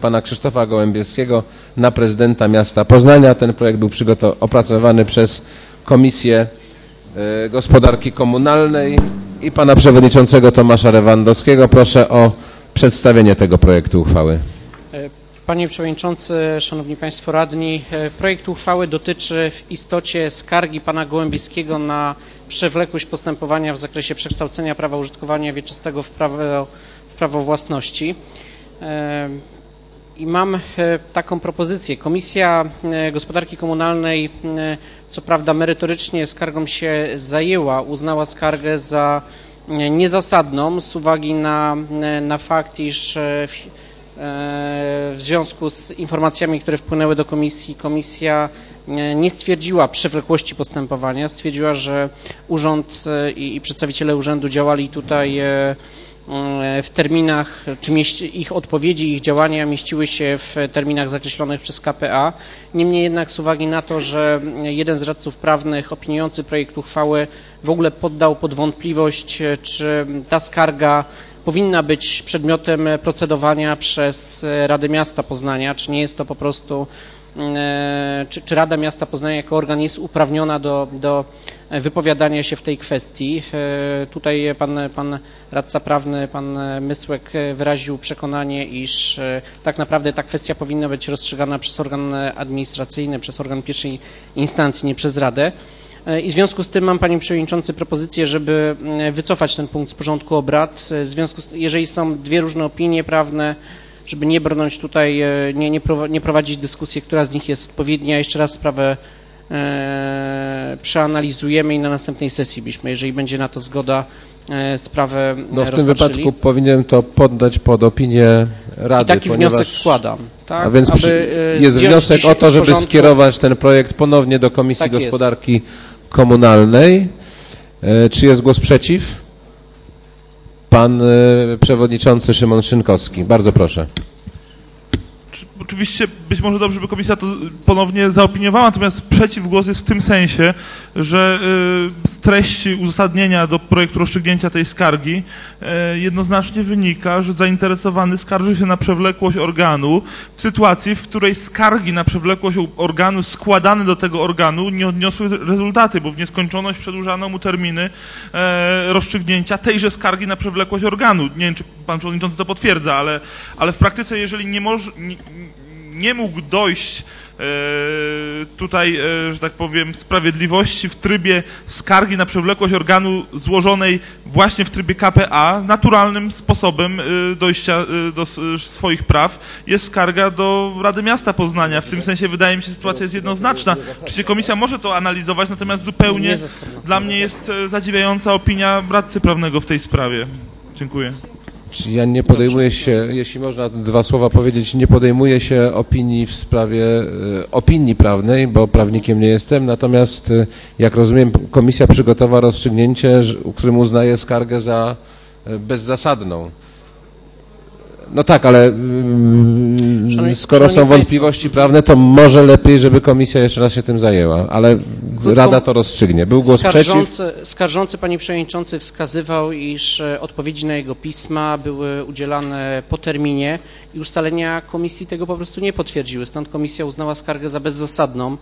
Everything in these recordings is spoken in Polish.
pana Krzysztofa Gołębieskiego na prezydenta miasta Poznania. Ten projekt był opracowany przez Komisję Gospodarki Komunalnej i pana przewodniczącego Tomasza Lewandowskiego. Proszę o przedstawienie tego projektu uchwały. Panie Przewodniczący, Szanowni Państwo Radni, projekt uchwały dotyczy w istocie skargi pana Gołębieskiego na przewlekłość postępowania w zakresie przekształcenia prawa użytkowania wieczystego w prawo własności. I mam taką propozycję. Komisja Gospodarki Komunalnej, co prawda merytorycznie skargą się zajęła, uznała skargę za niezasadną z uwagi na fakt, iż w związku z informacjami, które wpłynęły do komisji, komisja nie stwierdziła przewlekłości postępowania, stwierdziła, że urząd i przedstawiciele urzędu działali tutaj w terminach, czy ich odpowiedzi, ich działania mieściły się w terminach zakreślonych przez KPA. Niemniej jednak z uwagi na to, że jeden z radców prawnych opiniujący projekt uchwały w ogóle poddał pod wątpliwość, czy ta skarga powinna być przedmiotem procedowania przez Radę Miasta Poznania, czy nie jest to po prostu, czy Rada Miasta Poznania jako organ jest uprawniona do wypowiadania się w tej kwestii. Tutaj pan radca prawny, pan Mysłek wyraził przekonanie, iż tak naprawdę ta kwestia powinna być rozstrzygana przez organ administracyjny, przez organ pierwszej instancji, nie przez Radę. I w związku z tym mam, Panie Przewodniczący, propozycję, żeby wycofać ten punkt z porządku obrad. Jeżeli są dwie różne opinie prawne, żeby nie brnąć tutaj, nie prowadzić dyskusji, która z nich jest odpowiednia. Jeszcze raz sprawę przeanalizujemy i na następnej sesji byśmy, jeżeli będzie na to zgoda, sprawę w tym wypadku powinien to poddać pod opinię Rady. I taki wniosek składam. Tak? A więc jest wniosek o to, żeby skierować ten projekt ponownie do Komisji Gospodarki Komunalnej. Czy jest głos przeciw? Pan przewodniczący Szymon Szynkowski. Bardzo proszę. Oczywiście być może dobrze, by komisja to ponownie zaopiniowała, natomiast przeciwgłos jest w tym sensie, że z treści uzasadnienia do projektu rozstrzygnięcia tej skargi jednoznacznie wynika, że zainteresowany skarży się na przewlekłość organu w sytuacji, w której skargi na przewlekłość organu składane do tego organu nie odniosły rezultaty, bo w nieskończoność przedłużano mu terminy rozstrzygnięcia tejże skargi na przewlekłość organu. Nie wiem, czy pan przewodniczący to potwierdza, ale w praktyce, jeżeli nie mógł dojść tutaj, że tak powiem, sprawiedliwości w trybie skargi na przewlekłość organu złożonej właśnie w trybie KPA, naturalnym sposobem dojścia do swoich praw jest skarga do Rady Miasta Poznania. W tym sensie wydaje mi się, sytuacja jest jednoznaczna. Oczywiście komisja może to analizować, natomiast zupełnie dla mnie jest zadziwiająca opinia radcy prawnego w tej sprawie. Dziękuję. Ja nie podejmuję się, jeśli można dwa słowa powiedzieć, nie podejmuję się opinii w sprawie opinii prawnej, bo prawnikiem nie jestem, natomiast jak rozumiem, komisja przygotowała rozstrzygnięcie, którym uznaje skargę za bezzasadną. No tak, ale skoro są wątpliwości prawne, to może lepiej, żeby komisja jeszcze raz się tym zajęła, ale Rada to rozstrzygnie. Był głos przeciw? Skarżący, Panie Przewodniczący, wskazywał, iż odpowiedzi na jego pisma były udzielane po terminie i ustalenia komisji tego po prostu nie potwierdziły. Stąd komisja uznała skargę za bezzasadną.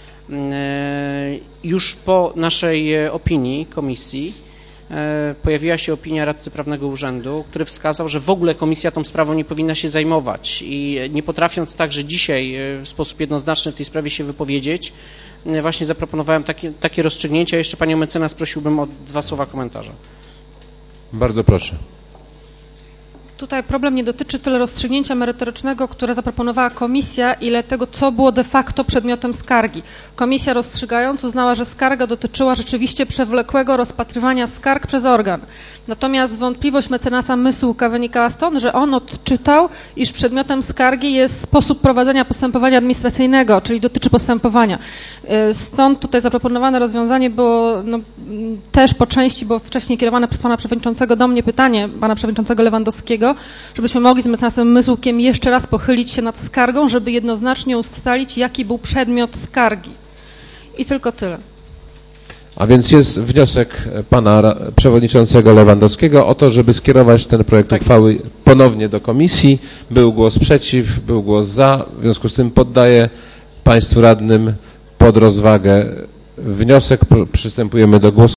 Już po naszej opinii komisji pojawiła się opinia radcy prawnego urzędu, który wskazał, że w ogóle komisja tą sprawą nie powinna się zajmować i nie potrafiąc także dzisiaj w sposób jednoznaczny w tej sprawie się wypowiedzieć, właśnie zaproponowałem takie rozstrzygnięcia. Jeszcze panią mecenas prosiłbym o 2 słowa komentarza. Bardzo proszę. Tutaj problem nie dotyczy tyle rozstrzygnięcia merytorycznego, które zaproponowała komisja, ile tego, co było de facto przedmiotem skargi. Komisja rozstrzygając uznała, że skarga dotyczyła rzeczywiście przewlekłego rozpatrywania skarg przez organ. Natomiast wątpliwość mecenasa Mysłka wynikała stąd, że on odczytał, iż przedmiotem skargi jest sposób prowadzenia postępowania administracyjnego, czyli dotyczy postępowania. Stąd tutaj zaproponowane rozwiązanie było też po części, było wcześniej kierowane przez pana przewodniczącego do mnie pytanie, pana przewodniczącego Lewandowskiego, żebyśmy mogli z mecenasem Mysłkiem jeszcze raz pochylić się nad skargą, żeby jednoznacznie ustalić, jaki był przedmiot skargi. I tylko tyle. A więc jest wniosek pana przewodniczącego Lewandowskiego o to, żeby skierować ten projekt uchwały ponownie do komisji. Był głos przeciw, był głos za. W związku z tym poddaję państwu radnym pod rozwagę wniosek. Przystępujemy do głosu.